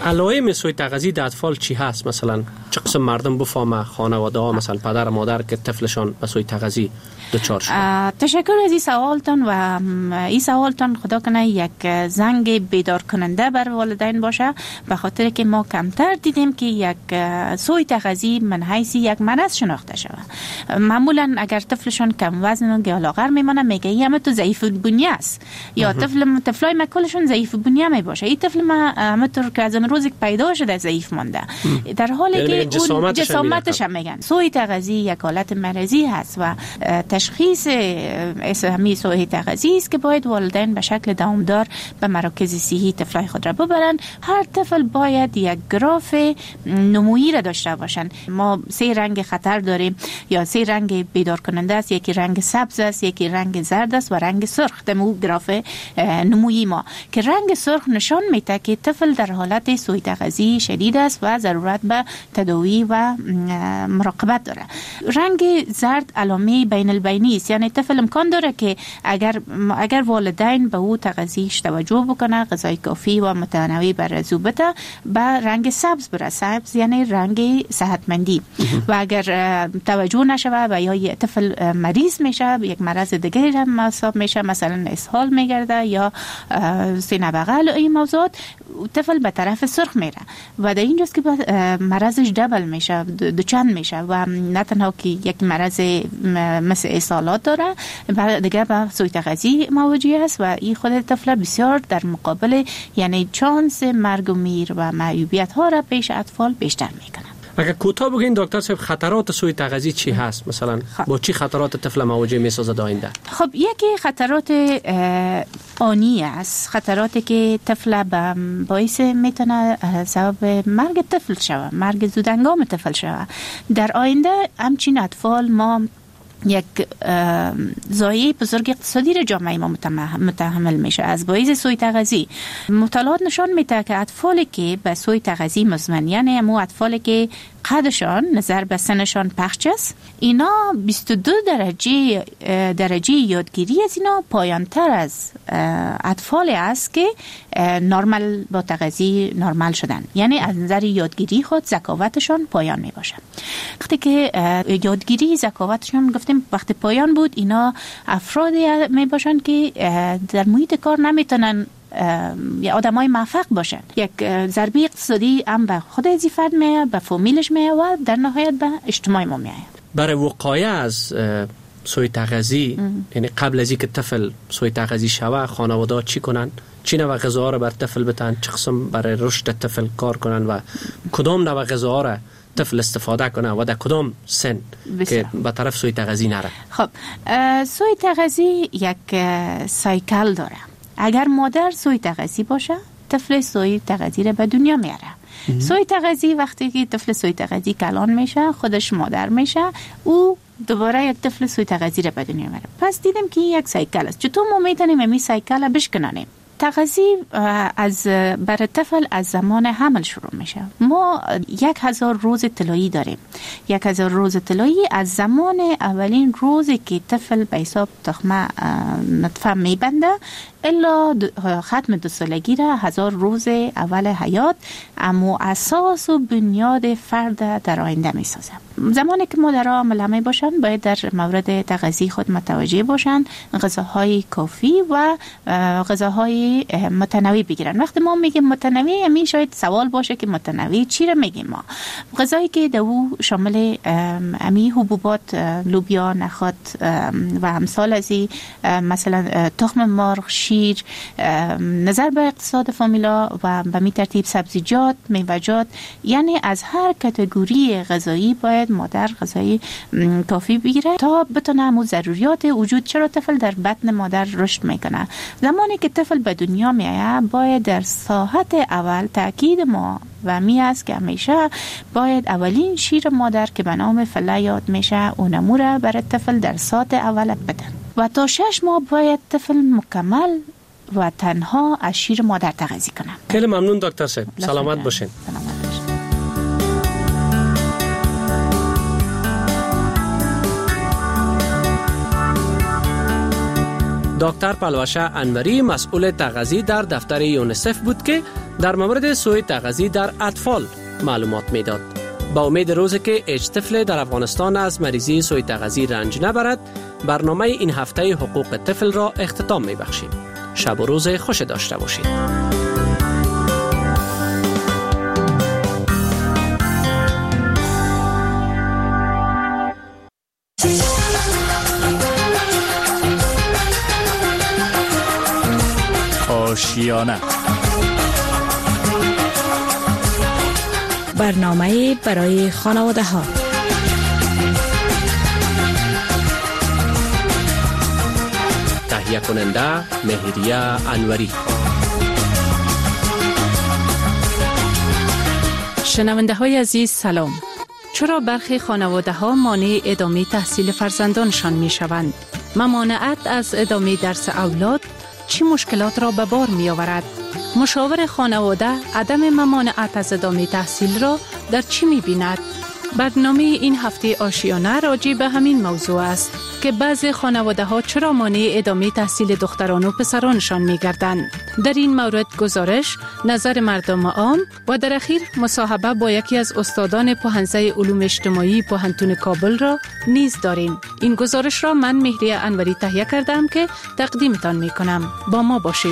علائم سوء تغذیه در اطفال چی هست؟ مثلا چه قسم مردم بفهمه، خانواده ها مثلا پدر و مادر که طفلشان به سوء تغذیه دچار شده؟ تشکر از این سوالتان و این سوالتان خدا کنه یک زنگ بیدار کننده بر والدین باشه، به خاطر که ما کمتر دیدیم که یک سوء تغذیه من حیث یک مرض شناخته شود. معمولا اگر طفلشان کم وزن و گیالاغر میمونه میگه این تو ضعیف بنیه است، یا طفلای ما کلشون ضعیف بنیه می باشه، این طفل ما همونطور که از روزی که پیدا شده ضعیف مانده، در حالی که اون جسامتش هم میگن. سوء تغذیه یک حالت مرضی هست و تشخیص همین سوء تغذیه است که باید والدین به شکل دوامدار به مراکز صحی طفلای خود را ببرن. هر طفل باید یک گراف نمویی را داشته باشن. ما 3 رنگ خطر داریم یا 3 رنگ بیدار کننده است، یکی رنگ سبز است، یکی رنگ زرد است و رنگ سرخ. دمو گراف نمویی ما که رنگ سرخ نشان میده که طفل در حالت سوء تغذیه شدید است و ضرورت به تداوی و مراقبت داره. رنگ زرد علامه بین البینی است، یعنی طفل امکان داره که اگر والدین به او تغذیه‌اش توجه بکنه، غذای کافی و متنوع برای بده، به رنگ سبز بره. سبز یعنی رنگ صحتمندی. و اگر توجه نشه و یا طفل مریض میشه، یک مرض دیگری هم حساب میشه، مثلا اسهال میگرده یا سینه بغل، این موضوعات، طفل به طرف سرخ میره و در اینجاست که مرضش دبل میشه، دوچند میشه و نه تنها که یک مرض مثل اسهالات داره، دیگه به سوء تغذیه مواجه است و این خود طفل بسیار در مقابل یعنی چانس مرگ و میر و معیوبیت ها را پیش اطفال بیشتر میکنه. اگر کوتاه بگین دکتر صاحب خطرات سوء تغذیه چی هست؟ مثلا با چی خطرات طفل مواجه میسازد آینده؟ خب یکی خطرات آنی است، خطراتی که طفل باعث میتونه سبب مرگ طفل شود، مرگ زودهنگام طفل شود. در آینده همچین اطفال ما یک ضایعه بزرگ اقتصادی را جامعه ما متحمل میشه از باعث سوء تغذیه. مطالعات نشان میده که اطفالی که به سوء تغذیه مزمن، یعنی همون اطفالی که قدشان نظر به سنشان پخش است، اینا 22 درجه یادگیری از اینا پایانتر از اطفالی است که نرمال با تغذیه نرمال شدن، یعنی از نظر یادگیری خود ذکاوتشان پایان می باشه. وقتی که یادگیری ذکاوتشان گفتیم وقتی پایان بود، اینا افرادی می باشن که در محیط کار نمیتونن یا آدمای موفق باشن. یک ضربه اقتصادی هم به خود از فرد میاد، به فامیلش میاد و در نهایت به اجتماع ما میاد. برای وقایع از سوء تغذیه، یعنی قبل از اینکه طفل سوء تغذیه شوه، خانواده چی کنن؟ چی نوع غذاها را بر طفل بتن؟ چه قسم برای رشد طفل کار کنن و کدام نوع غذاها را طفل استفاده کنه و در کدام سن که به طرف سوء تغذیه نره؟ خب سوء تغذیه یک سایکل داره. اگر مادر سوء تغذیه باشه، طفل سوء تغذیه را به دنیا میاره. سوء تغذیه وقتی که طفل سوء تغذیه کلان میشه، خودش مادر میشه، او دوباره یک طفل سوء تغذیه را به دنیا میاره. پس دیدیم که یک سایکل است. چطور ما میتونیم این سایکل را بشکنانیم؟ تغذیه برای طفل از زمان حمل شروع میشه. ما 1000 روز طلایی داریم. 1000 روز طلایی از زمان اولین روزی که طفل به حساب تخمه نطفه میبنده الا ختم 2 سالگی را 1000 روز اول حیات اما اساس و بنیاد فرد در آینده میسازه. زمانی که مادرها ملامه باشن باید در مورد تغذیه خود متوجه باشن، غذاهای کافی و غذاهای متنوع بگیرن. وقتی ما میگیم متنوع، همین شاید سوال باشه که متنوع چی رو میگیم ما؟ غذایی که دو شامل امی حبوبات، لوبیا، نخود و امثال از این، مثلا تخم مرغ، شیر، نظر به اقتصاد فامیلا و به می ترتیب سبزیجات، میوه‌جات، یعنی از هر کاتگوری غذایی باید مادر غذایی کافی بگیره تا بتونه همون ضروریات وجود. چرا طفل در بطن مادر رشد میکنه؟ زمانی که طفل به دنیا میایه باید در ساعت اول تاکید ما و می است که همیشه باید اولین شیر مادر که به نام فله یاد میشه اونمو را برای طفل در ساعت اول بدن و تا 6 ماه باید طفل مکمل و تنها از شیر مادر تغذیه کنه. خیلی ممنون دکتر صاحب. سلامت باشین. دکتر پلوشه انوری مسئول تغذیه در دفتر یونیسف بود که در مورد سوء تغذیه در اطفال معلومات میداد. با امید روزی که هیچ طفل در افغانستان از مریضی سوء تغذیه رنج نبرد، برنامه این هفته حقوق طفل را اختتام میبخشیم. شب و روز خوش داشته باشید. آشیانه، برنامه برای خانواده ها. تهیه کننده مهریه انوری. شنونده های عزیز سلام. چرا برخی خانواده ها مانع ادامه تحصیل فرزندانشان می شوند؟ ممانعت از ادامه درس اولاد چه مشکلات را به بار می آورد؟ مشاور خانواده عدم ممانعت از ادامه تحصیل را در چی می بیند؟ برنامه این هفته آشیانه راجع به همین موضوع است که بعضی خانواده ها چرا مانع ادامه تحصیل دختران و پسرانشان می گردند. در این مورد گزارش، نظر مردم عام و در اخیر مصاحبه با یکی از استادان پوهنځی علوم اجتماعی پوهنتون کابل را نیز داریم. این گزارش را من مهریه انوری تهیه کردم که تقدیمتان می کنم. با ما باشید.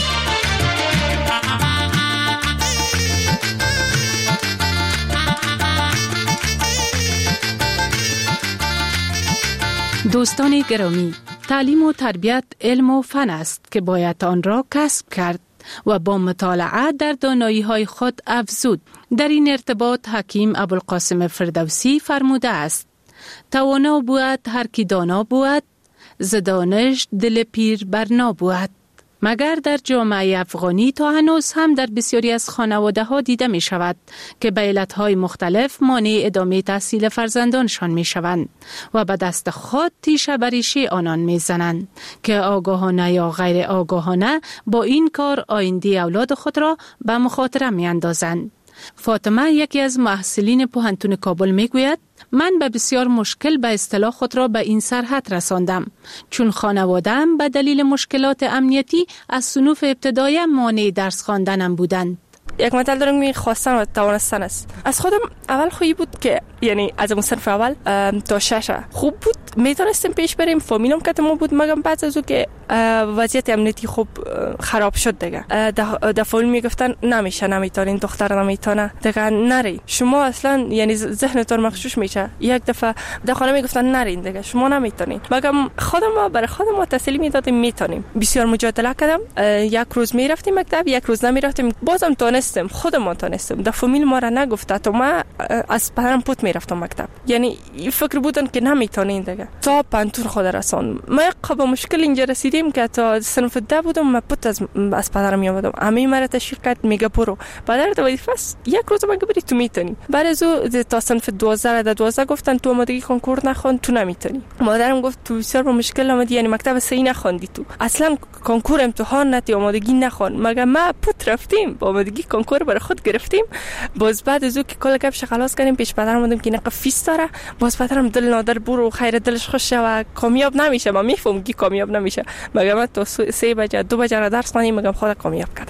دوستان گرامی، تعلیم و تربیت علم و فن است که باید آن را کسب کرد و با مطالعه در دانایی‌های خود افزود. در این ارتباط حکیم ابوالقاسم فردوسی فرموده است: توانا بود هر کی دانا بود، ز دانش دل پیر برنا بود. مگر در جامعه افغانی تا هنوز هم در بسیاری از خانواده ها دیده می شود که به علتهای مختلف مانع ادامه تحصیل فرزندانشان می شوند و به دست خود تیشه بریشی آنان می زنند که آگاهانه یا غیر آگاهانه با این کار آینده اولاد خود را به مخاطره می اندازند. فاطمه، یکی از محصلین پوهنتون کابل، می گوید: من به بسیار مشکل به اصطلاح خود را به این سرحد رساندم چون خانواده‌ام به دلیل مشکلات امنیتی از صنوف ابتدایی مانع درس خواندنم بودند. یک مطلب دارم می خواستن و توانستن است. از خودم اول خوبی بود که یعنی از اون صنف اول تا 6 خوب بود، میتونستیم پیش بریم، فامیلم که ما بود، مگم بعد از اون که وضعیت امنیتی خوب خراب شد دیگه در فامیل میگفتن نمیشه، نمیتونین، دختر نمیتونه دیگه، نری شما، اصلا یعنی ذهنتون مغشوش میشه. یک دفعه در خانه میگفتن نرین دیگه، شما نمیتونین. مگم خودم برای خودم تسلی میدادیم میتونیم. بسیار مجادله کردم، یک روز میرفتیم مکتب، یک روز نمیرفتیم، بازم تونستم، خودم تونستم. در فامیل ما را نگفته تو ما از پدرم پوت میرفتم مکتب، یعنی فکر بودن که نمیتونین دیگه. تا پنتون خود رسون ما قبل مشکل اینجا رسیدیم که تا صنف 10 بودم، ما پوت از پدرم میامدم، امی مرا تشویق کرد، میگه برو پدر تو وظیفه است، یک روز مگه بری تو میتونی. بعد از تا صنف 12 گفتن تو آمادگی کنکور نخوان، تو نمیتونی. مادرم گفت تو بسیار با مشکل آمدی، یعنی مکتب صحیح نخوندی، تو اصلا کنکور امتحان نتی، آمادگی نخوان. مگه ما پوت رفتیم با آمادگی کنکور برای خود گرفتیم. باز بعد از که کل گپ خلاص کردیم پیش پدرم اومدم که نقه فیس داره. باز پدرم دل نادر برو خیر دلش خوش و کامیاب نمیشه. من میفهمم که کامیاب نمیشه، مگه من تو 3 بجه 2 بجه را درس خوانیم، مگه خود کامیاب کردم.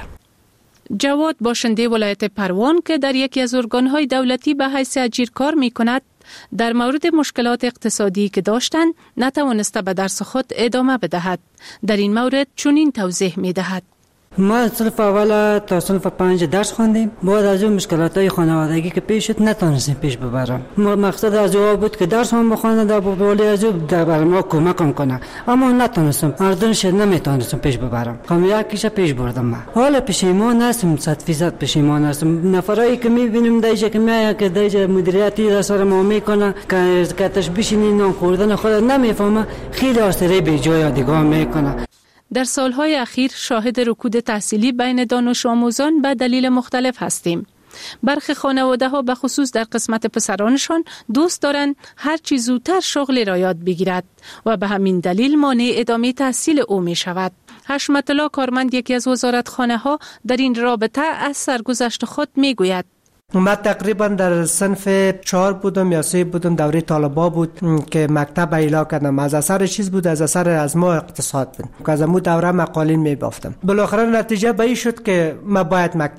جواد، باشنده ولایت پروان که در یکی از ارگان‌های دولتی به حیث اجیر کار می‌کند، در مورد مشکلات اقتصادی که داشتند نتوانسته به درس خود ادامه بدهد. در این مورد چنین توضیح می‌دهد: ما صنف اول تا صنف 5 درس خواندیم، بعد از اون مشکلات‌های خانوادگی که پیش شد نتونستیم پیش ببرم. مقصد از او بود که درس هم بخوانم، ولی از او برای ما کمک کنه، اما نتونستم، اردنش نمیتونستم پیش ببرم. یکیش پیش بردم. من حالا پشیمان هستم، 100% پشیمان هستم. نفرایی که میبینیم دیگه که میای که دیگه مدیریتی در سر ما میکنه که تشبیشی نان خوردن خود نمیفهمه، خیلی آسری به جای دیگه میکنه. در سالهای اخیر شاهد رکود تحصیلی بین دانش آموزان به دلیل مختلف هستیم. برخی خانواده ها به خصوص در قسمت پسرانشان دوست دارند هر چی زودتر شغل را یاد بگیرد و به همین دلیل مانع ادامه تحصیل او می شود. حشمت الله کارمند، یکی از وزارتخانه ها، در این رابطه از سرگذشت خود می گوید: من تقریبا در صنف 4 بودم یا 3 بودم، دوره طالبا بود که مکتب ایلا کردم. از اثر چیز بود، از اثر از ما اقتصاد بود که از مو دوره مقالین می بافتم. بالاخره نتیجه به این شد که من باید مکتب